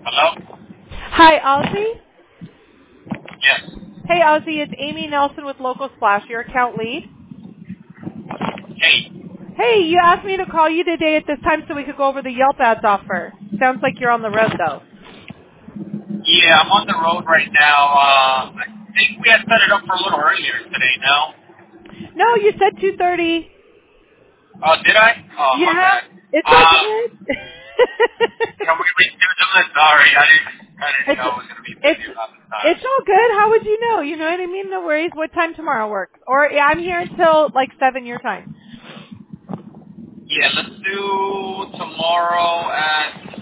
Hello? Hi, Ozzy. Yes. Hey, Ozzy, it's Amy Nelson with Local Splash, your account lead. Hey. Hey, you asked me to call you today at this time so we could go over the Yelp ads offer. Sounds like you're on the road, though. Yeah, I'm on the road right now. I think we had set it up for a little earlier today, no? No, you said 2:30. Oh, did I? Oh, my Yeah, bad. it's all good. Can we reschedule it? Sorry, I didn't it's know it was going to be it's busy around this time. it's all good. How would you know? You know what I mean? No worries. What time tomorrow works? Or yeah, I'm here until like 7 your time. Yeah, let's do tomorrow at,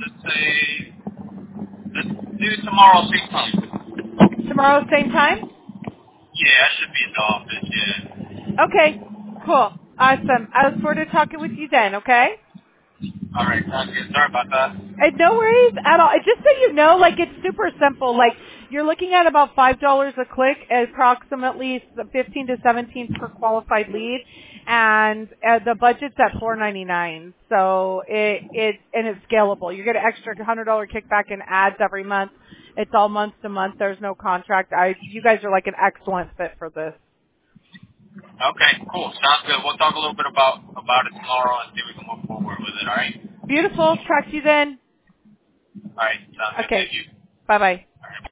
let's do tomorrow same time. Tomorrow same time? Yeah, I should be in the office, yeah. Okay. Cool. Awesome. I look forward to talking with you then, okay? All right, sounds good. Sorry about that. No worries at all. Just so you know, like it's super simple. Like you're looking at about $5 a click, approximately 15 to 17 per qualified lead, and the budget's at $4.99. So it's scalable. You get an extra $100 kickback in ads every month. It's all month to month. There's no contract. You guys are like an excellent fit for this. Okay, cool. Sounds good. We'll talk a little bit about it tomorrow and see if we can move forward with it, all right? Beautiful. Talk to you then. All right, sounds good. Okay. Thank you. Bye bye. All right.